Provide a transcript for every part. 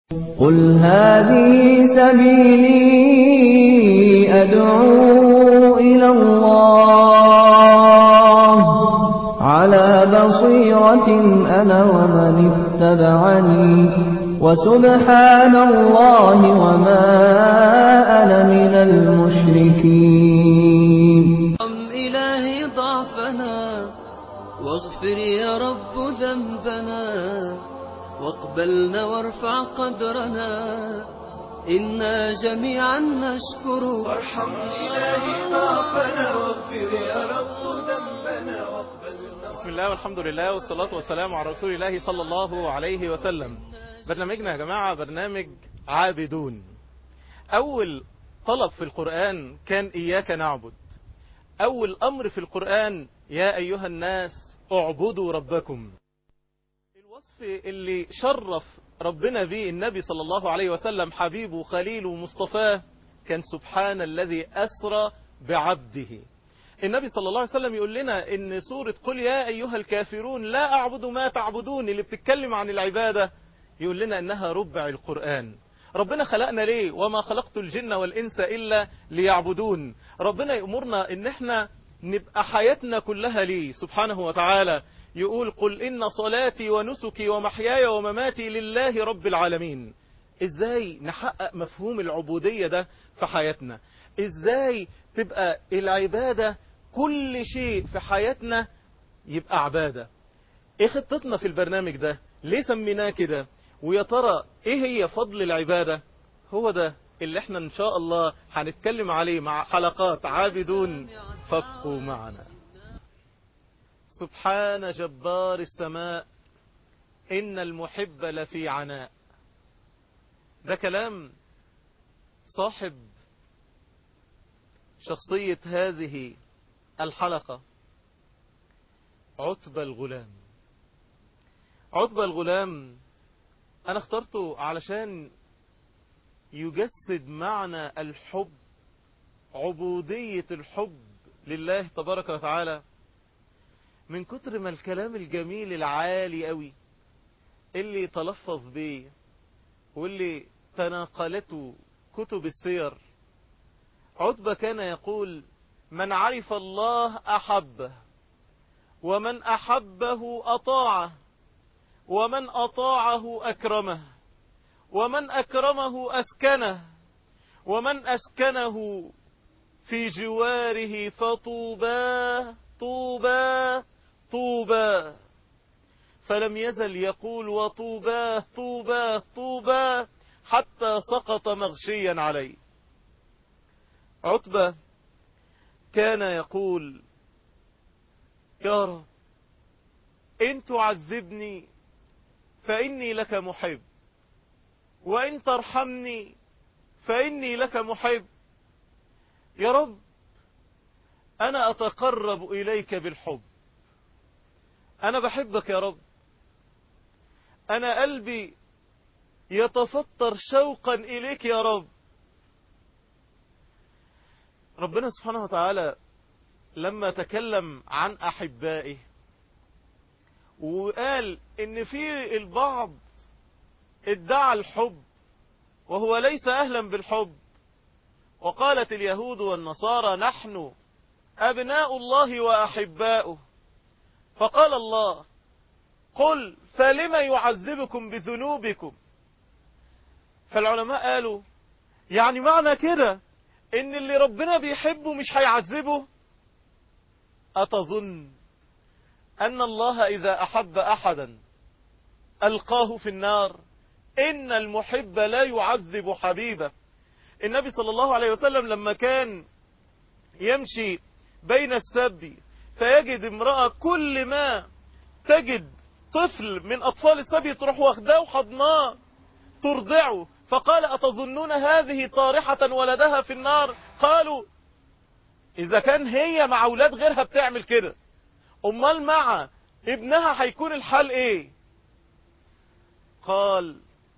قل هذه سبيلي أدعو إلى الله على بصيرة أنا ومن اتبعني وسبحان الله وما أنا من المشركين. إلهي ضعفنا واغفر يا رب ذنبنا واقبلنا وارفع قدرنا إنا جميعا نشكر. وارحم إلهي ضعفنا واغفر يا رب ذنبنا واقبلنا. بسم الله والحمد لله والصلاة والسلام على رسول الله صلى الله عليه وسلم. برنامجنا يا جماعة برنامج عابدون. أول طلب في القرآن كان إياك نعبد. أول أمر في القرآن يا أيها الناس اعبدوا ربكم. الوصف اللي شرف ربنا به النبي صلى الله عليه وسلم حبيبه خليله مصطفاه كان سبحان الذي أسرى بعبده. النبي صلى الله عليه وسلم يقول لنا إن سورة قل يا أيها الكافرون لا أعبد ما تعبدون اللي بتتكلم عن العبادة يقول لنا إنها ربع القرآن. ربنا خلقنا ليه؟ وما خلقت الجن والإنس إلا ليعبدون. ربنا يأمرنا إن احنا نبقى حياتنا كلها ليه سبحانه وتعالى. يقول قل إن صلاتي ونسكي ومحياي ومماتي لله رب العالمين. إزاي نحقق مفهوم العبودية ده في حياتنا؟ إزاي تبقى العبادة كل شيء في حياتنا يبقى عبادة؟ إيه خطتنا في البرنامج ده؟ ليه سميناه كده؟ ويا ترى إيه هي فضل العبادة؟ هو ده اللي احنا إن شاء الله هنتكلم عليه مع حلقات عابدون فابقوا معنا. سبحان جبار السماء إن المحب لفي عناء. ده كلام صاحب شخصية هذه الحلقة عتبة الغلام. عتبة الغلام أنا اخترته علشان يجسد معنى الحب، عبودية الحب لله تبارك وتعالى. من كتر ما الكلام الجميل العالي قوي اللي تلفظ بيه واللي تناقلته كتب السير. عتبة كان يقول من عرف الله أحبه ومن أحبه أطاعه ومن أطاعه أكرمه ومن أكرمه أسكنه ومن أسكنه في جواره فطوبى طوبى طوبى. فلم يزل يقول وطوبى طوبى طوبى حتى سقط مغشيا عليه. عتبة كان يقول يا رب إن تعذبني فإني لك محب وإن ترحمني فإني لك محب. يا رب أنا أتقرب إليك بالحب. أنا بحبك يا رب. أنا قلبي يتفطر شوقا إليك يا رب. ربنا سبحانه وتعالى لما تكلم عن أحبائه وقال إن في البعض ادعى الحب وهو ليس أهلا بالحب. وقالت اليهود والنصارى نحن أبناء الله وأحباؤه. فقال الله قل فلم يعذبكم بذنوبكم. فالعلماء قالوا يعني معنى كده ان اللي ربنا بيحبه مش هيعذبه. أتظن أن الله إذا أحب أحدا ألقاه في النار؟ إن المحب لا يعذب حبيبه. النبي صلى الله عليه وسلم لما كان يمشي بين السبي فيجد امرأة كل ما تجد طفل من أطفال السبي تروح واخداه وحضناه ترضعه. فقال أتظنون هذه طارحة ولدها في النار؟ قالوا إذا كان هي مع أولاد غيرها بتعمل كده أمال مع ابنها هيكون الحال إيه؟ قال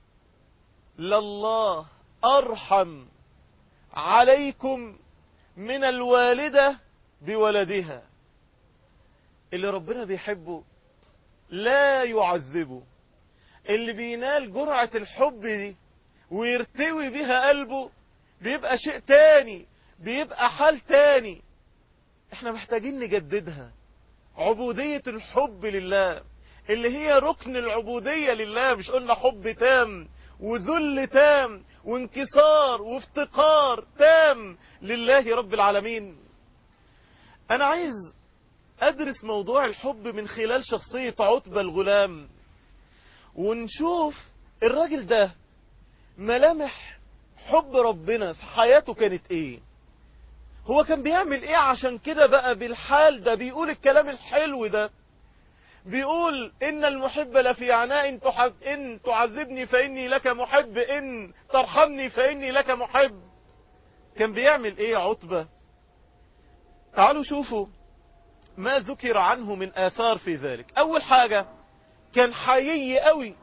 لله أرحم عليكم من الوالدة بولدها. اللي ربنا بيحبه لا يعذبه. اللي بينال جرعة الحب دي ويرتوي بها قلبه بيبقى شيء تاني، بيبقى حال تاني. احنا محتاجين نجددها. عبودية الحب لله اللي هي ركن العبودية لله. مش قلنا حب تام وذل تام وانكسار وافتقار تام لله رب العالمين. انا عايز ادرس موضوع الحب من خلال شخصية عتبة الغلام، ونشوف الراجل ده ملامح حب ربنا في حياته كانت ايه. هو كان بيعمل ايه عشان كده بقى بالحال ده بيقول الكلام الحلو ده؟ بيقول ان المحب لفي عناء، ان تعذبني فاني لك محب، ان ترحمني فاني لك محب. كان بيعمل ايه عتبة؟ تعالوا شوفوا ما ذكر عنه من آثار في ذلك. أول حاجة كان حيي قوي،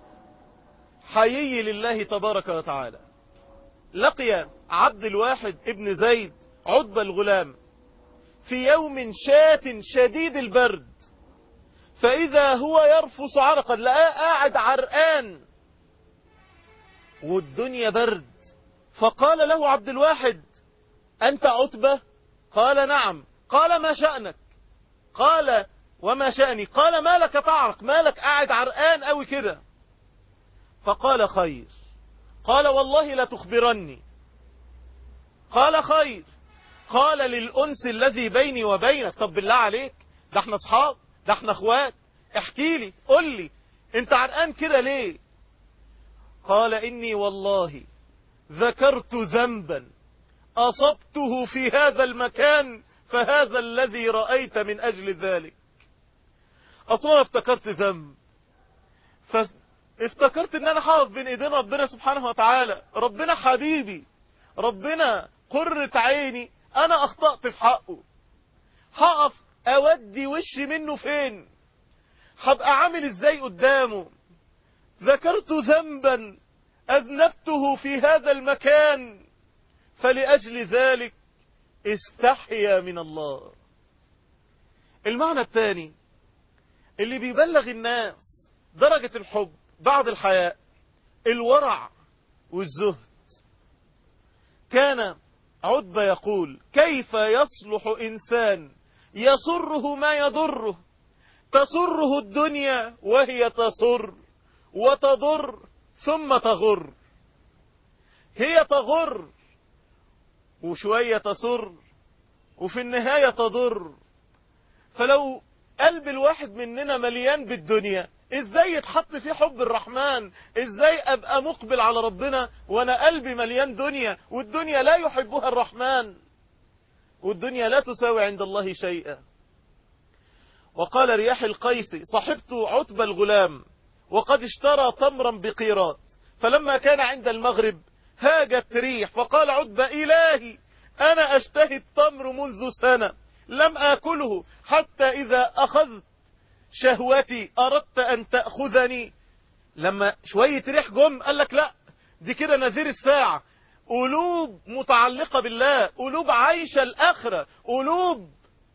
حيي لله تبارك وتعالى. لقي عبد الواحد ابن زيد عتبة الغلام في يوم شات شديد البرد، فإذا هو يرفس عرقا، لقاه قاعد عرقان والدنيا برد. فقال له عبد الواحد: أنت عتبة؟ قال: نعم. قال: ما شأنك؟ قال: وما شأني؟ قال: ما لك تعرق؟ ما لك قاعد عرقان قوي كده؟ فقال: خير. قال: والله لا تخبرني. قال: خير. قال: للأنس الذي بيني وبينك. طب بالله عليك، ده احنا اصحاب، ده احنا اخوات، احكي لي، قل لي انت عرقان كده ليه؟ قال: إني والله ذكرت ذنبا أصبته في هذا المكان فهذا الذي رأيت من أجل ذلك. أصلا افتكرت ذنب، فافتكرت ان انا هقف بين ايدين ربنا سبحانه وتعالى. ربنا حبيبي، ربنا قرة عيني، انا اخطأت في حقه، هقف اودي وشي منه فين؟ هبقى عامل ازاي قدامه؟ ذكرت ذنبا اذنبته في هذا المكان فلأجل ذلك استحيا من الله. المعنى الثاني اللي بيبلغ الناس درجة الحب بعد الحياء: الورع والزهد. كان عتبة يقول: كيف يصلح إنسان يسره ما يضره، تسره الدنيا وهي تسر وتضر ثم تغر. هي تغر وشوية تسر وفي النهاية تضر. فلو قلب الواحد مننا مليان بالدنيا، ازاي يتحط فيه حب الرحمن؟ ازاي ابقى مقبل على ربنا وانا قلبي مليان دنيا، والدنيا لا يحبها الرحمن، والدنيا لا تساوي عند الله شيئا. وقال رياح القيسي: صحبت عتبة الغلام وقد اشترى تمرا بقيراط، فلما كان عند المغرب هاجت ريح، فقال عتبة: إلهي أنا أشتهي التمر منذ سنة لم آكله، حتى إذا أخذت شهوتي أردت أن تأخذني. لما شوية ريح جم قال لك: لا، دي كده نذير الساعة. قلوب متعلقة بالله، قلوب عايشة الآخرة، قلوب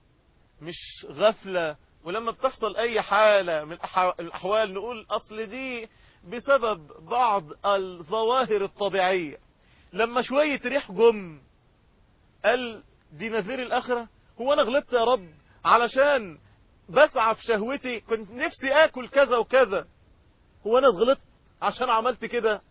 مش غفلة. ولما بتحصل أي حالة من الأحوال نقول أصل دي بسبب بعض الظواهر الطبيعية. لما شوية ريح جم قال: دي نذير الآخرة؟ هو أنا غلطت يا رب علشان بسعى في شهوتي، كنت نفسي آكل كذا وكذا، هو أنا غلطت عشان عملت كده؟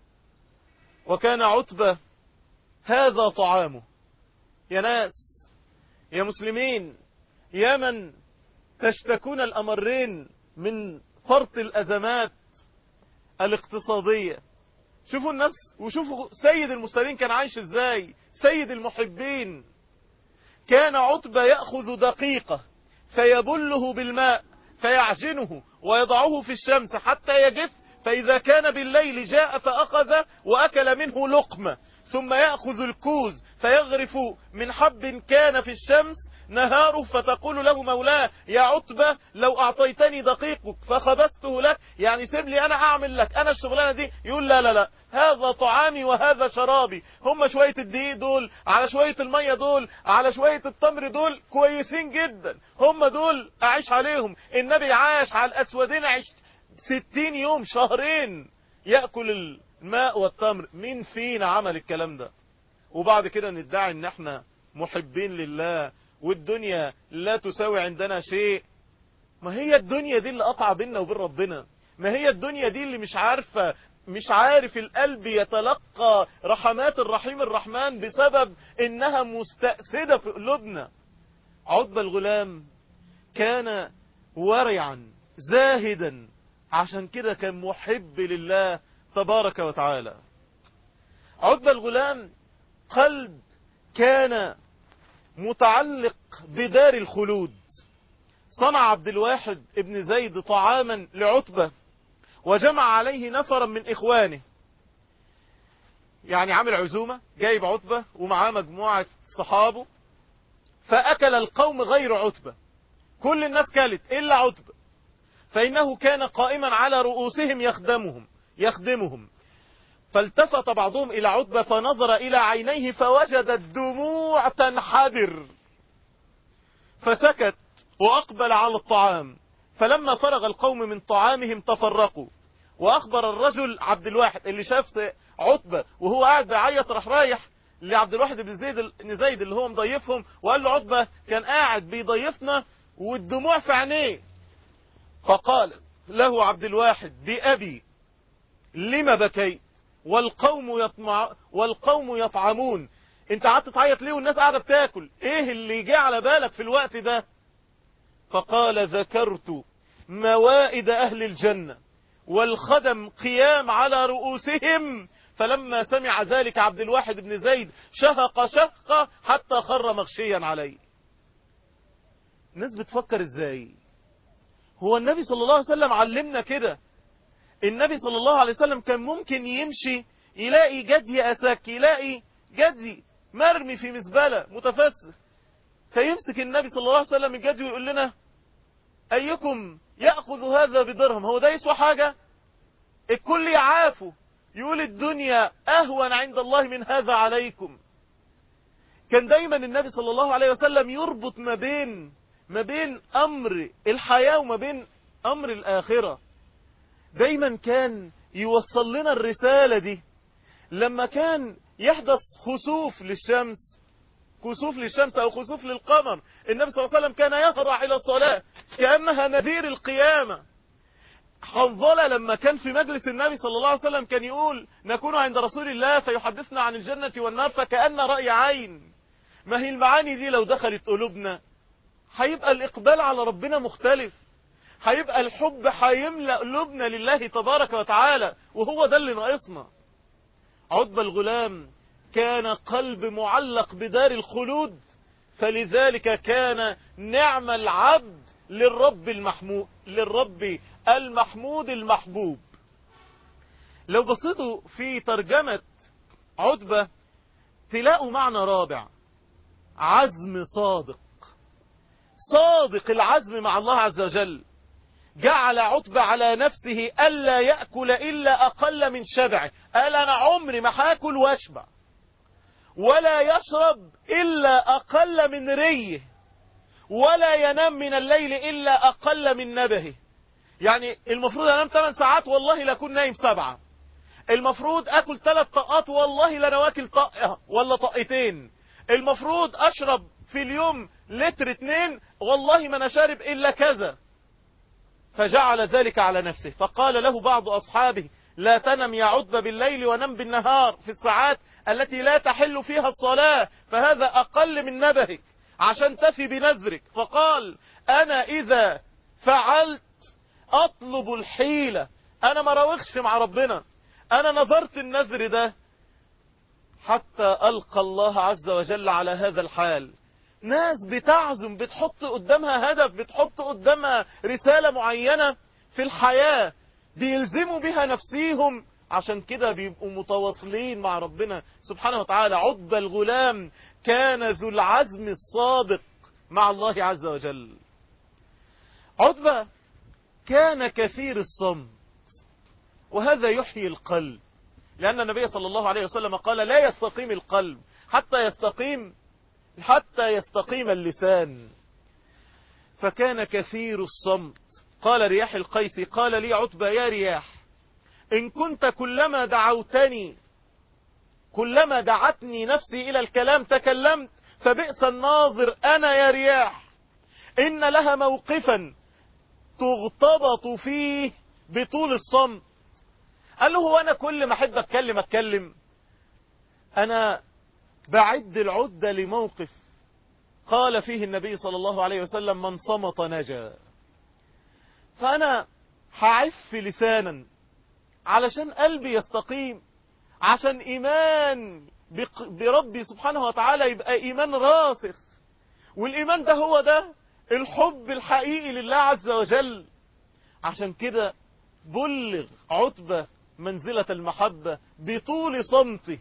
وكان عتبة هذا طعامه. يا ناس، يا مسلمين، يا من تشتكون الأمرين من فرط الأزمات الاقتصادية، شوفوا الناس وشوفوا سيد المرسلين كان عايش ازاي، سيد المحبين. كان عتبة يأخذ دقيقة فيبله بالماء فيعجنه ويضعه في الشمس حتى يجف، فإذا كان بالليل جاء فأخذ وأكل منه لقمة، ثم يأخذ الكوز فيغرف من حب كان في الشمس نهاره، فتقول له مولاه: يا عتبة لو أعطيتني دقيقك فخبزته لك، يعني سيب لي أنا أعمل لك أنا الشغلانة دي. يقول: لا لا لا، هذا طعامي وهذا شرابي. هم شوية الدقيق دول على شوية المية دول على شوية التمر دول كويسين جدا، هم دول أعيش عليهم. النبي عاش على الأسودين 60 يوم شهرين يأكل الماء والتمر. مين فينا عمل الكلام ده؟ وبعد كده ندعي ان احنا محبين لله والدنيا لا تساوي عندنا شيء. ما هي الدنيا دي اللي قطع بيننا وبين ربنا. ما هي الدنيا دي اللي مش عارف القلب يتلقى رحمات الرحيم الرحمن بسبب انها مستأسدة في قلوبنا. عتبة الغلام كان ورعا زاهدا، عشان كده كان محب لله تبارك وتعالى. عتبة الغلام قلب كان متعلق بدار الخلود. صنع عبد الواحد ابن زيد طعاما لعتبة وجمع عليه نفرا من إخوانه، يعني عامل عزومة جايب عتبة ومعاه مجموعة صحابه، فأكل القوم غير عتبة، كل الناس كلت إلا عتبة، فإنه كان قائما على رؤوسهم يخدمهم. فالتفت بعضهم إلى عتبة فنظر إلى عينيه فوجد الدموع تنحدر، فسكت وأقبل على الطعام. فلما فرغ القوم من طعامهم تفرقوا، وأخبر الرجل عبد الواحد اللي شاف عتبة وهو قاعد بيعيط، راح رايح لعبد الواحد بن زيد اللي هو مضيفهم وقال له عتبة كان قاعد بيضيفنا والدموع في عينيه. فقال له عبد الواحد بأبي لما بكيت والقوم يطعمون؟ انت قعدت تعيط ليه والناس قاعدة بتاكل؟ ايه اللي جه على بالك في الوقت ده؟ فقال ذكرت موائد أهل الجنة والخدم قيام على رؤوسهم، فلما سمع ذلك عبد الواحد بن زيد شهق شهقة حتى خر مغشيا عليه. الناس بتفكر ازاي؟ هو النبي صلى الله عليه وسلم علمنا كده. النبي صلى الله عليه وسلم كان ممكن يمشي يلاقي جدي أساك، يلاقي جدي مرمي في مزبلة متفسخ، فيمسك النبي صلى الله عليه وسلم الجدي ويقول لنا أيكم يأخذ هذا بدرهم؟ هو ده يسوى حاجة؟ الكل يعافوا، يقول الدنيا أهون عند الله من هذا عليكم. كان دايما النبي صلى الله عليه وسلم يربط ما بين أمر الحياة وما بين أمر الآخرة. دايما كان يوصل لنا الرسالة دي. لما كان يحدث خسوف للشمس أو خسوف للقمر، النبي صلى الله عليه وسلم كان يهرع إلى الصلاة كأنها نذير القيامة. حنظلة لما كان في مجلس النبي صلى الله عليه وسلم كان يقول نكون عند رسول الله فيحدثنا عن الجنة والنار فكأن رأي عين. ما هي المعاني دي لو دخلت قلوبنا هيبقى الإقبال على ربنا مختلف، هيبقى الحب هيملأ قلوبنا لله تبارك وتعالى، وهو ده اللي ناقصنا. عتبة الغلام كان قلب معلق بدار الخلود، فلذلك كان نعم العبد للرب المحمود المحبوب. لو بصيتوا في ترجمة عتبة تلاقوا معنى رابع: عزم صادق العزم مع الله عز وجل. جعل عتبة على نفسه ألا يأكل إلا أقل من شبعه، قال أنا عمري ما هاكل واشبع، ولا يشرب إلا أقل من ريه، ولا ينام من الليل إلا أقل من نبهه. يعني المفروض أنام 8 ساعات والله لا أكون نايم 7. المفروض أكل 3 طاقات والله لا أنا واكل طاقة ولا طاقتين. المفروض أشرب في اليوم 2 لتر والله ما أنا شارب إلا كذا. فجعل ذلك على نفسه. فقال له بعض أصحابه لا تنم يا عتبة بالليل ونم بالنهار في الساعات التي لا تحل فيها الصلاة، فهذا أقل من نبهك عشان تفي بنذرك. فقال أنا إذا فعلت أطلب الحيلة، أنا ما راوغش مع ربنا، أنا نظرت النذر ده حتى ألقى الله عز وجل على هذا الحال. ناس بتعزم، بتحط قدامها هدف، بتحط قدامها رسالة معينة في الحياة، بيلزموا بها نفسيهم، عشان كده بيبقوا متواصلين مع ربنا سبحانه وتعالى. عتبة الغلام كان ذو العزم الصادق مع الله عز وجل. عتبة كان كثير الصمت، وهذا يحيي القلب، لأن النبي صلى الله عليه وسلم قال لا يستقيم القلب حتى يستقيم اللسان. فكان كثير الصمت، قال رياح القيس قال لي عتبة يا رياح إن كنت كلما دعتني نفسي إلى الكلام تكلمت، فبئس الناظر أنا يا رياح، إن لها موقفا تغتبط فيه بطول الصمت. قال له هو أنا كل ما أحب أتكلم؟ أنا بعد العدة لموقف قال فيه النبي صلى الله عليه وسلم من صمت نجا. فأنا هعف لسانا علشان قلبي يستقيم، عشان إيمان بربي سبحانه وتعالى يبقى إيمان راسخ. والإيمان ده هو ده الحب الحقيقي لله عز وجل. عشان كده بلغ عتبة منزلة المحبة بطول صمته.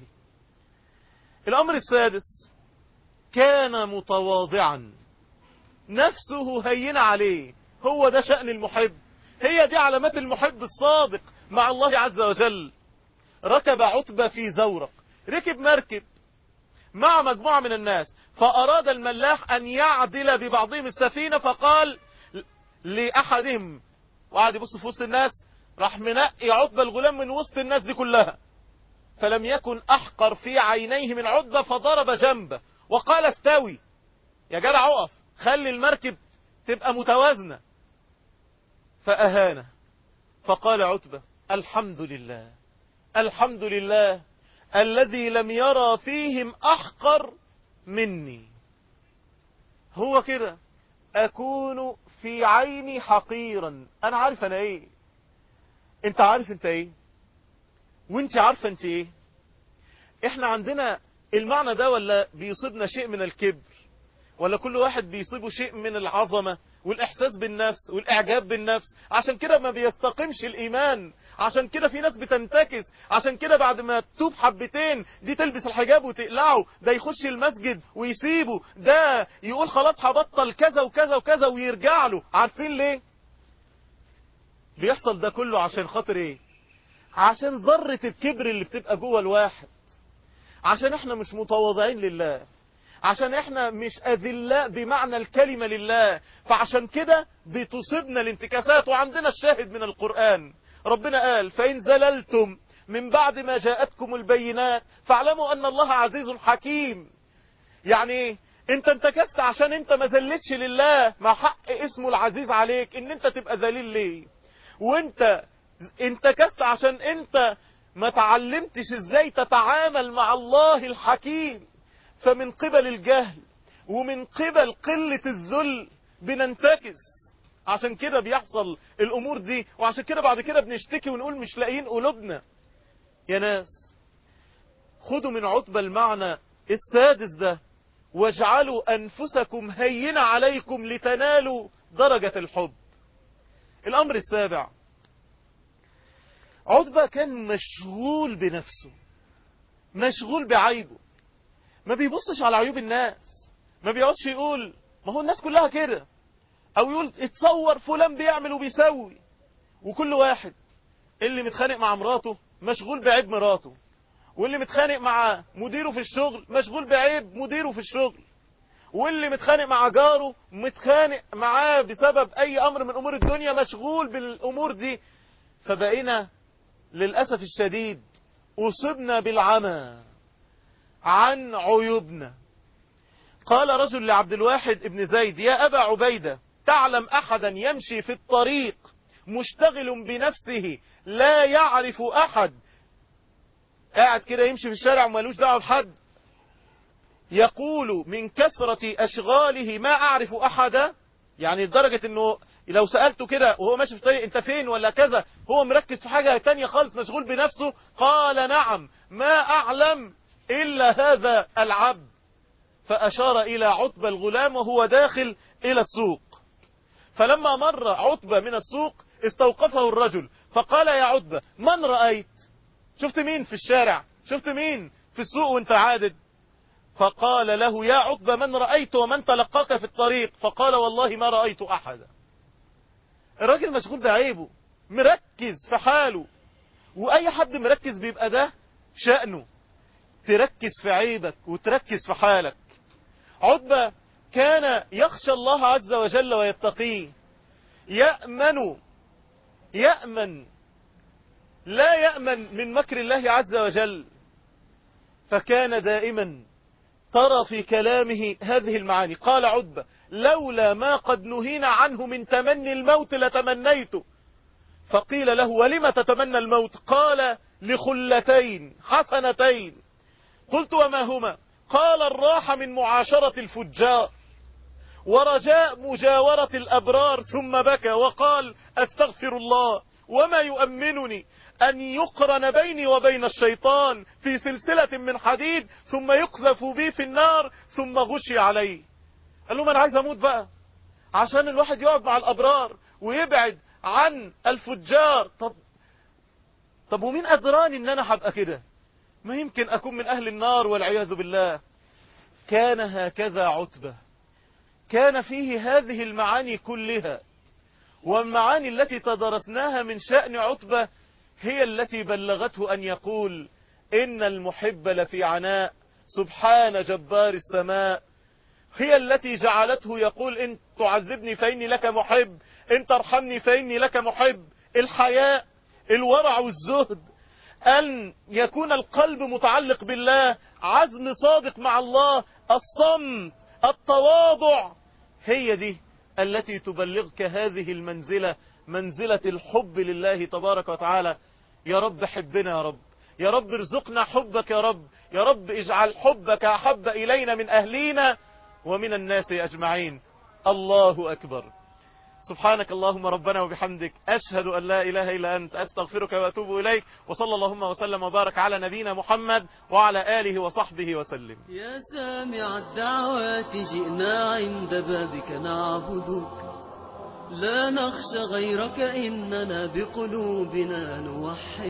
الأمر السادس، كان متواضعا، نفسه هينة عليه. هو ده شأن المحب، هي دي علامات المحب الصادق مع الله عز وجل. ركب عتبة في زورق، ركب مركب مع مجموعة من الناس، فأراد الملاح أن يعدل ببعضهم السفينة، فقال لأحدهم وقعد يبص في وسط الناس، راح منقي عتبة الغلام من وسط الناس دي كلها، فلم يكن أحقر في عينيه من عتبة، فضرب جنبه وقال استوي يا جدع، اقف، خلي المركب تبقى متوازنة. فأهانه، فقال عتبة الحمد لله، الحمد لله الذي لم يرى فيهم أحقر مني. هو كده، أكون في عيني حقيرا. أنا عارف أنا إيه، أنت عارف أنت إيه، وأنت عارفة أنت إيه. إحنا عندنا المعنى ده، ولا بيصيبنا شيء من الكبر، ولا كل واحد بيصيبه شيء من العظمة والإحساس بالنفس والإعجاب بالنفس؟ عشان كده ما بيستقيمش الإيمان، عشان كده في ناس بتنتكس، عشان كده بعد ما تتوب حبتين دي تلبس الحجاب وتقلعه، ده يخش المسجد ويسيبه، ده يقول خلاص هبطل كذا وكذا وكذا ويرجع له. عارفين ليه بيحصل ده كله؟ عشان خاطر ايه؟ عشان ذرة الكبر اللي بتبقى جوه الواحد، عشان احنا مش متواضعين لله، عشان احنا مش اذلاء بمعنى الكلمة لله، فعشان كده بتصيبنا الانتكاسات. وعندنا الشاهد من القرآن، ربنا قال فإن زللتم من بعد ما جاءتكم البينات فاعلموا أن الله عزيز حكيم. يعني ايه؟ انت انتكست عشان انت ما ذلتش لله، ما حق اسمه العزيز عليك ان انت تبقى ذليل ليه. وانت انتكست عشان انت ما تعلمتش ازاي تتعامل مع الله الحكيم. فمن قبل الجهل ومن قبل قلة الذل بننتكس، عشان كده بيحصل الامور دي، وعشان كده بعد كده بنشتكي ونقول مش لاقيين قلوبنا. يا ناس خدوا من عتبة المعنى السادس ده، واجعلوا انفسكم هينة عليكم لتنالوا درجة الحب. الامر السابع، عتبة كان مشغول بنفسه، مشغول بعيبه، ما بيبصش على عيوب الناس، ما بيقعدش يقول ما هو الناس كلها كده، او يقول اتصور فلان بيعمل وبيسوي. وكل واحد اللي متخانق مع مراته مشغول بعيب مراته، واللي متخانق مع مديره في الشغل مشغول بعيب مديره في الشغل، واللي متخانق مع جاره متخانق معاه بسبب اي امر من امور الدنيا، مشغول بالامور دي. فبقينا للأسف الشديد أصبنا بالعمى عن عيوبنا. قال رجل لعبد الواحد ابن زيد يا أبا عبيدة تعلم أحدا يمشي في الطريق مشتغل بنفسه لا يعرف أحد، قاعد كده يمشي في الشارع ومالوش دعوه بحد، يقول من كثرة أشغاله ما أعرف أحدا، يعني لدرجة أنه لو سألته كده وهو ماشي في الطريق أنت فين ولا كذا، هو مركز في حاجة تانية خالص، مشغول بنفسه. قال نعم ما أعلم إلا هذا العبد. فأشار إلى عتبة الغلام وهو داخل إلى السوق. فلما مر عتبة من السوق استوقفه الرجل فقال يا عتبة من رأيت؟ شفت مين في الشارع؟ شفت مين في السوق وانت عادد؟ فقال له يا عتبة من رأيت ومن تلقاك في الطريق؟ فقال والله ما رأيت أحدا. الراجل مشغول بعيبه، مركز في حاله، وأي حد مركز بيبقى ده شأنه، تركز في عيبك وتركز في حالك. عتبة كان يخشى الله عز وجل ويتقيه، يأمن لا يأمن من مكر الله عز وجل. فكان دائما ترى في كلامه هذه المعاني. قال عتبة: لولا ما قد نهينا عنه من تمني الموت لتمنيته. فقيل له: ولم تتمنى الموت؟ قال: لخلتين حسنتين. قلت: وما هما؟ قال: الراحة من معاشرة الفجار ورجاء مجاورة الأبرار. ثم بكى وقال: أستغفر الله، وما يؤمنني أن يقرن بيني وبين الشيطان في سلسلة من حديد ثم يقذف بي في النار ثم غشي عليه. قال لهم: أنا عايز أموت بقى عشان الواحد يقعد مع الأبرار ويبعد عن الفجار. طب ومين أدراني أن أنا هبقى كده؟ ما يمكن أكون من أهل النار والعياذ بالله. كان هكذا عتبة، كان فيه هذه المعاني كلها. والمعاني التي تدرسناها من شأن عتبة هي التي بلغته أن يقول: إن المحب لفي عناء سبحان جبار السماء. هي التي جعلته يقول: إن تعذبني فإني لك محب، إن ترحمني فإني لك محب. الحياء، الورع والزهد، أن يكون القلب متعلق بالله، عزم صادق مع الله، الصمت، التواضع، هي دي التي تبلغك هذه المنزلة، منزلة الحب لله تبارك وتعالى. يا رب حبنا يا رب، يا رب ارزقنا حبك يا رب، يا رب اجعل حبك أحب إلينا من أهلينا ومن الناس أجمعين. الله أكبر. سبحانك اللهم ربنا وبحمدك، أشهد أن لا إله إلا أنت، أستغفرك وأتوب إليك. وصلى اللهم وسلم وبارك على نبينا محمد وعلى آله وصحبه وسلم. يا سامع الدعوات جئنا عند بابك نعبدك، لا نخشى غيرك إننا بقلوبنا نوحد.